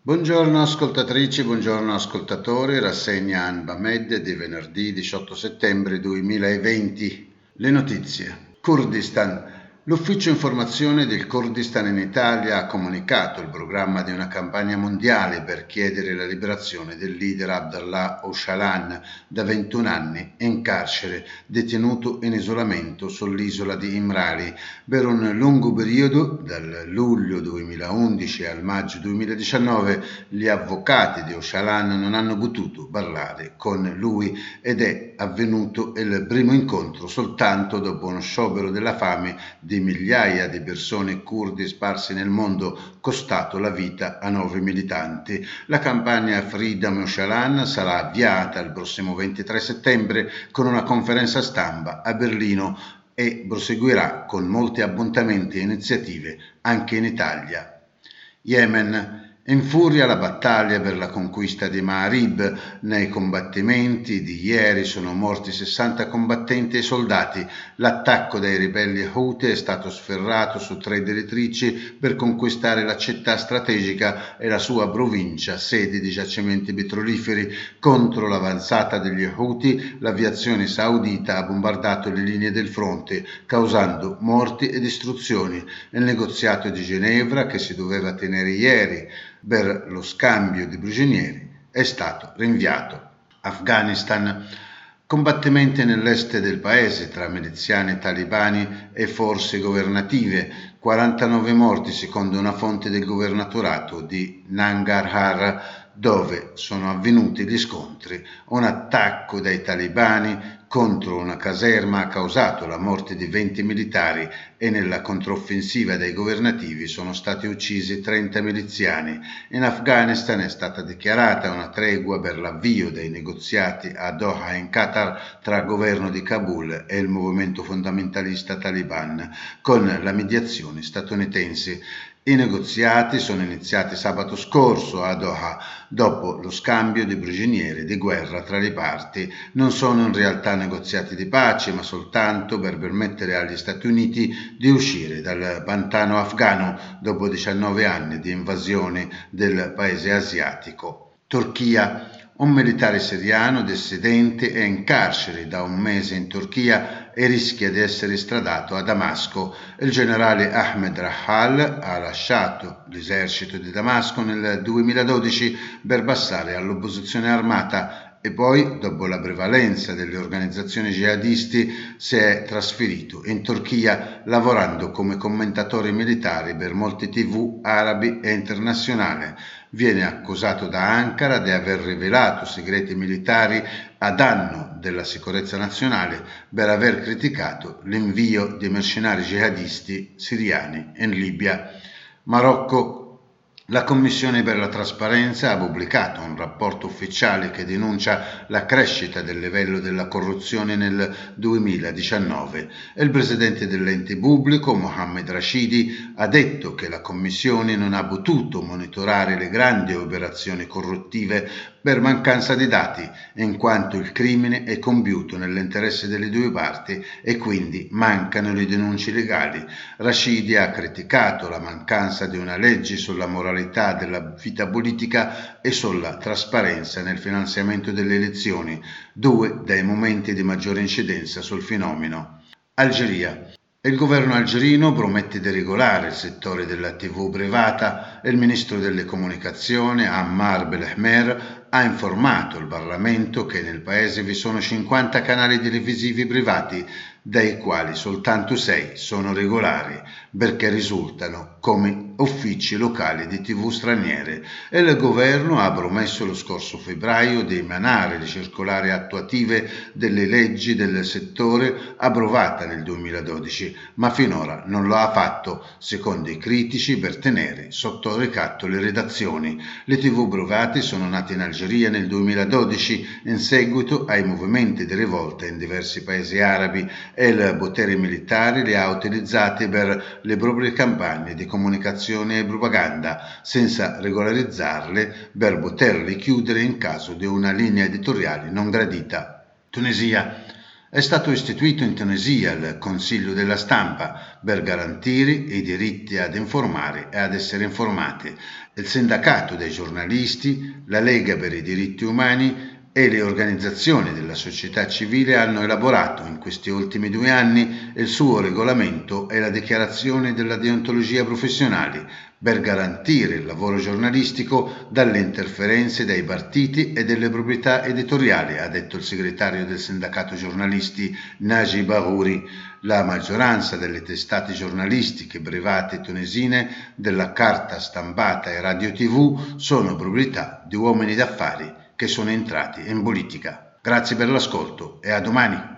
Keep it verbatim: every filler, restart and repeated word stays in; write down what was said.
Buongiorno ascoltatrici, buongiorno ascoltatori, rassegna Anba Med di venerdì diciotto settembre duemilaventi. Le notizie. Kurdistan. L'ufficio informazione del Kurdistan in Italia ha comunicato il programma di una campagna mondiale per chiedere la liberazione del leader Abdallah Öcalan, da ventuno anni, in carcere, detenuto in isolamento sull'isola di Imrali per un lungo periodo. Dal luglio duemilaundici al maggio duemiladiciannove gli avvocati di Öcalan non hanno potuto parlare con lui ed è avvenuto il primo incontro soltanto dopo uno sciopero della fame di migliaia di persone curdi sparse nel mondo, costato la vita a nove militanti. La campagna Freedom Öcalan sarà avviata il prossimo ventitré settembre con una conferenza stampa a Berlino e proseguirà con molti appuntamenti e iniziative anche in Italia. Yemen. Infuria la battaglia per la conquista di Ma'arib. Nei combattimenti di ieri sono morti sessanta combattenti e soldati. L'attacco dei ribelli Houthi è stato sferrato su tre direttrici per conquistare la città strategica e la sua provincia, sede di giacimenti petroliferi. Contro l'avanzata degli Houthi, l'aviazione saudita ha bombardato le linee del fronte, causando morti e distruzioni. Il negoziato di Ginevra, che si doveva tenere ieri per lo scambio di prigionieri, è stato rinviato. Afghanistan. Combattimenti nell'est del paese tra miliziani talibani e forze governative. quarantanove morti secondo una fonte del governatorato di Nangarhar, dove sono avvenuti gli scontri. Un attacco dai talibani contro una caserma ha causato la morte di venti militari e nella controffensiva dei governativi sono stati uccisi trenta miliziani. In Afghanistan è stata dichiarata una tregua per l'avvio dei negoziati a Doha in Qatar tra il governo di Kabul e il movimento fondamentalista Taliban, con la mediazione statunitense. I negoziati sono iniziati sabato scorso a Doha, dopo lo scambio di prigionieri di guerra tra le parti. Non sono in realtà negoziati di pace, ma soltanto per permettere agli Stati Uniti di uscire dal pantano afghano dopo diciannove anni di invasione del paese asiatico. Turchia. Un militare siriano dissidente è in carcere da un mese in Turchia e rischia di essere estradato a Damasco. Il generale Ahmed Rahal ha lasciato l'esercito di Damasco nel duemiladodici per passare all'opposizione armata e poi, dopo la prevalenza delle organizzazioni jihadisti, si è trasferito in Turchia lavorando come commentatore militare per molte tivù arabi e internazionali. Viene accusato da Ankara di aver rivelato segreti militari a danno della sicurezza nazionale per aver criticato l'invio di mercenari jihadisti siriani in Libia. Marocco. La Commissione per la Trasparenza ha pubblicato un rapporto ufficiale che denuncia la crescita del livello della corruzione nel duemiladiciannove. Il presidente dell'ente pubblico, Mohammed Rashidi, ha detto che la Commissione non ha potuto monitorare le grandi operazioni corruttive per mancanza di dati, in quanto il crimine è compiuto nell'interesse delle due parti e quindi mancano le denunce legali. Rashidi ha criticato la mancanza di una legge sulla moralità della vita politica e sulla trasparenza nel finanziamento delle elezioni, due dei momenti di maggiore incidenza sul fenomeno. Algeria. Il governo algerino promette di regolare il settore della tivù privata. Il ministro delle comunicazioni, Ammar Belahmer, ha informato il Parlamento che nel paese vi sono cinquanta canali televisivi privati, dai quali soltanto sei sono regolari, perché risultano come uffici locali di tivù straniere. E il governo ha promesso lo scorso febbraio di emanare le circolari attuative delle leggi del settore approvata nel duemiladodici, ma finora non lo ha fatto, secondo i critici, per tenere sotto ricatto le redazioni. Le tivù private sono nate in Algeria nel duemiladodici in seguito ai movimenti di rivolta in diversi paesi arabi e il potere militare le ha utilizzate per le proprie campagne di comunicazione e propaganda, senza regolarizzarle per poterle chiudere in caso di una linea editoriale non gradita. Tunisia. È stato istituito in Tunisia il Consiglio della Stampa per garantire i diritti ad informare e ad essere informati. Il Sindacato dei giornalisti, la Lega per i diritti umani e le organizzazioni della società civile hanno elaborato in questi ultimi due anni il suo regolamento e la dichiarazione della deontologia professionale per garantire il lavoro giornalistico dalle interferenze dei partiti e delle proprietà editoriali, ha detto il segretario del sindacato giornalisti Naji Bahouri. La maggioranza delle testate giornalistiche private tunisine, della carta stampata e radio tivù sono proprietà di uomini d'affari che sono entrati in politica. Grazie per l'ascolto e a domani.